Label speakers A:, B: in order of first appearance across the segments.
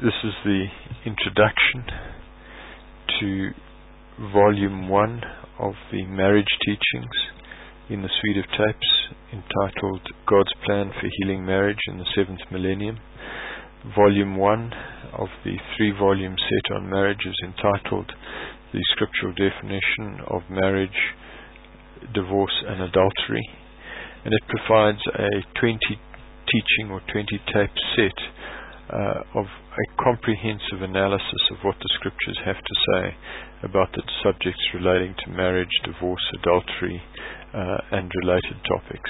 A: This is the introduction to Volume 1 of the marriage teachings in the suite of tapes entitled God's Plan for Healing Marriage in the Seventh Millennium. Volume 1 of the 3-volume set on marriage is entitled The Scriptural Definition of Marriage, Divorce and Adultery, and it provides a 20 teaching or 20 tape set of a comprehensive analysis of what the Scriptures have to say about the subjects relating to marriage, divorce, adultery, and related topics.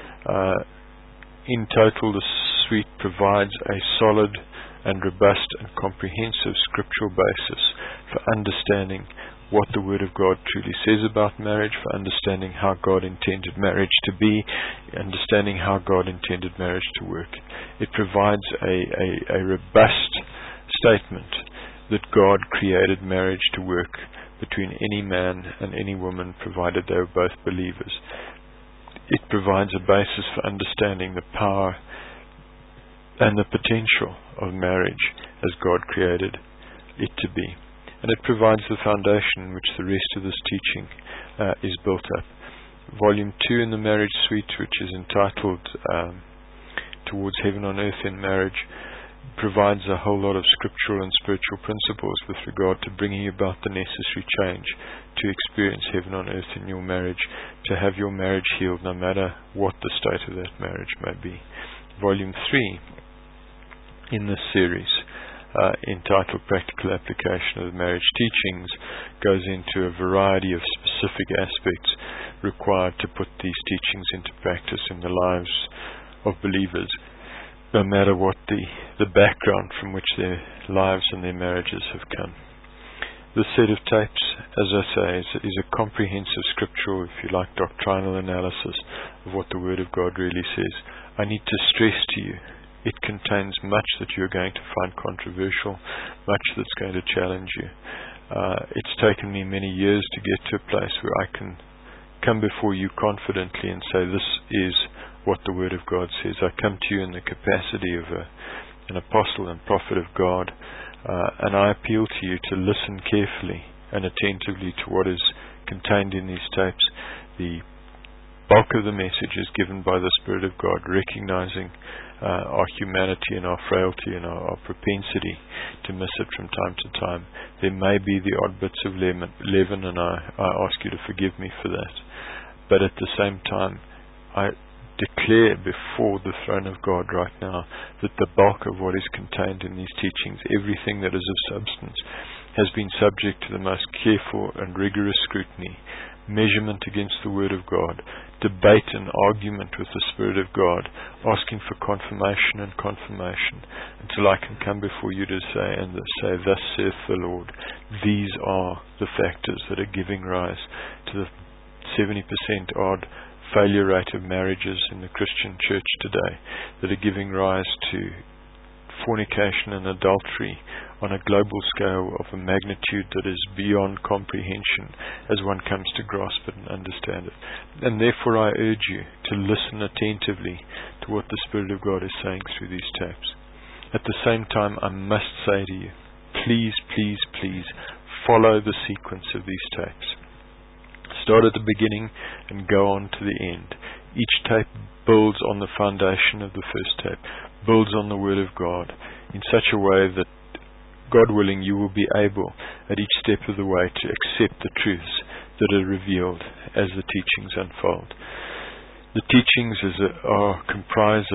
A: In total, the suite provides a solid and robust and comprehensive scriptural basis for understanding what the Word of God truly says about marriage, for understanding how God intended marriage to be, understanding how God intended marriage to work. It provides a robust statement that God created marriage to work between any man and any woman, provided they were both believers. It provides a basis for understanding the power and the potential of marriage as God created it to be. And it provides the foundation which the rest of this teaching is built up. Volume 2 in the marriage suite, which is entitled Towards Heaven on Earth in Marriage, provides a whole lot of scriptural and spiritual principles with regard to bringing about the necessary change to experience heaven on earth in your marriage, to have your marriage healed no matter what the state of that marriage may be. Volume 3 in this series, entitled Practical Application of the Marriage Teachings, goes into a variety of specific aspects required to put these teachings into practice in the lives of believers, no matter what the background from which their lives and their marriages have come. This set of tapes, as I say, is a comprehensive scriptural, if you like, doctrinal analysis of what the Word of God really says. I need to stress to you, it contains much that you're going to find controversial, much that's going to challenge you. It's taken me many years to get to a place where I can come before you confidently and say, this is what the Word of God says. I come to you in the capacity of an apostle and prophet of God, and I appeal to you to listen carefully and attentively to what is contained in these tapes. The bulk of the message is given by the Spirit of God, recognizing our humanity and our frailty and our propensity to miss it from time to time. There may be the odd bits of leaven, and I ask you to forgive me for that. But at the same time, I declare before the throne of God right now that the bulk of what is contained in these teachings, everything that is of substance, has been subject to the most careful and rigorous scrutiny, measurement against the Word of God, debate and argument with the Spirit of God, asking for confirmation and confirmation, until I can come before you to say, thus saith the Lord. These are the factors that are giving rise to the 70% odd failure rate of marriages in the Christian church today, that are giving rise to fornication and adultery on a global scale of a magnitude that is beyond comprehension as one comes to grasp it and understand it. And therefore I urge you to listen attentively to what the Spirit of God is saying through these tapes. At the same time, I must say to you, please, please, please follow the sequence of these tapes. Start at the beginning and go on to the end. Each tape builds on the foundation of the first tape, builds on the Word of God in such a way that, God willing, you will be able at each step of the way to accept the truths that are revealed as the teachings unfold. The teachings comprise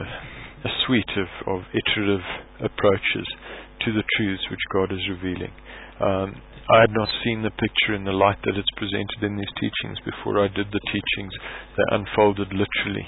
A: a suite of iterative approaches to the truths which God is revealing. I had not seen the picture in the light that it's presented in these teachings before I did the teachings. They unfolded literally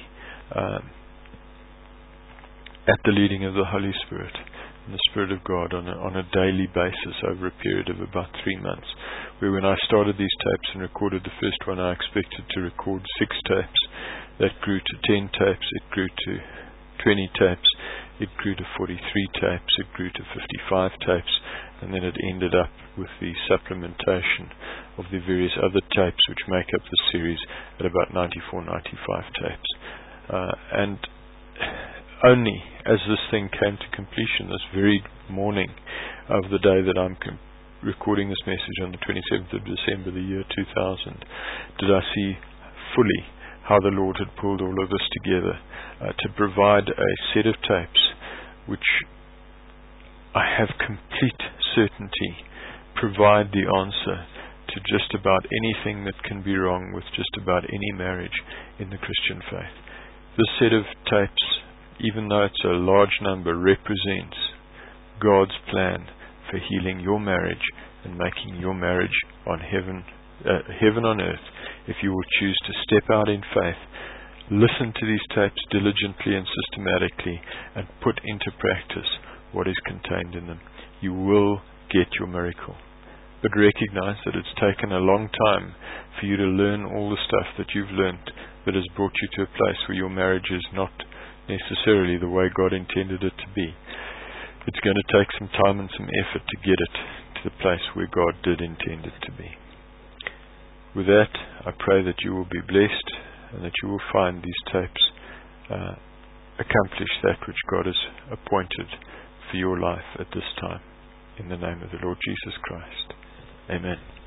A: at the leading of the Holy Spirit and the Spirit of God on a daily basis over a period of about 3 months, where when I started these tapes and recorded the first one, I expected to record 6 tapes. That grew to 10 tapes, it grew to 20 tapes, it grew to 43 tapes, it grew to 55 tapes, and then it ended up with the supplementation of the various other tapes which make up the series at about 94, 95 tapes. And only as this thing came to completion, this very morning of the day that I'm recording this message on the 27th of December, the year 2000, did I see fully how the Lord had pulled all of this together to provide a set of tapes which I have complete certainty provide the answer to just about anything that can be wrong with just about any marriage in the Christian faith. This set of tapes, even though it's a large number, represents God's plan for healing your marriage and making your marriage on heaven on earth, if you will choose to step out in faith, listen to these tapes diligently and systematically, and put into practice what is contained in them. You will get your miracle. But recognize that it's taken a long time for you to learn all the stuff that you've learned that has brought you to a place where your marriage is not necessarily the way God intended it to be. It's going to take some time and some effort to get it to the place where God did intend it to be. With that, I pray that you will be blessed and that you will find these tapes accomplish that which God has appointed for your life at this time. In the name of the Lord Jesus Christ. Amen.